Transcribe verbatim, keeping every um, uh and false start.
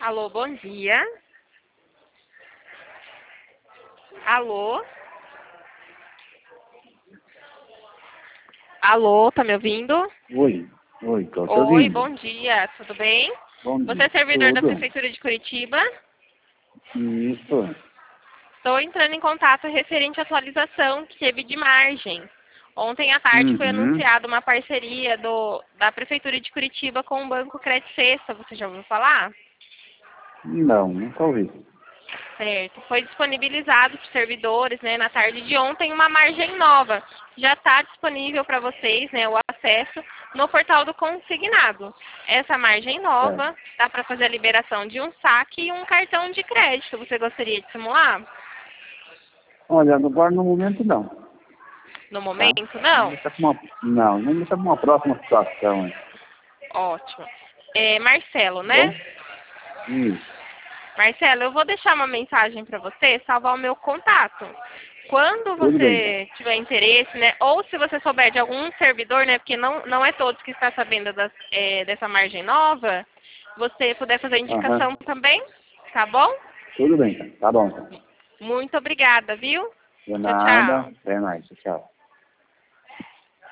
Alô, bom dia. Alô? Alô, tá me ouvindo? Oi, oi, tô te Oi, ouvindo. bom dia, tudo bem? Bom Você é dia. servidor da Tudo? Prefeitura de Curitiba? Isso. Estou entrando em contato referente à atualização que teve de margem. Ontem à tarde foi Uhum. anunciada uma parceria do, da Prefeitura de Curitiba com o Banco Credit Sexta, você já ouviu falar? Não, nunca ouvi. Certo. Foi disponibilizado para os servidores, né, na tarde de ontem, uma margem nova. Já está disponível para vocês, né, o acesso no portal do consignado. Essa margem Certo. nova dá para fazer a liberação de um saque e um cartão de crédito. Você gostaria de simular? Olha, agora no momento não, No tá? momento, Vamos não? deixar pra uma... Não, vamos deixar para uma próxima situação, hein? Ótimo. É, Marcelo, Tá bom? né? Isso. Marcelo, eu vou deixar uma mensagem para você, salvar o meu contato. Quando Tudo bem. você tiver interesse, né, ou se você souber de algum servidor, né, porque não, não é todos que está sabendo das, é, dessa margem nova, você puder fazer a Aham. indicação também, tá bom? Tudo bem, então. Tá bom, então. Muito obrigada, viu? De Tchau, nada. tchau. Até mais. Tchau.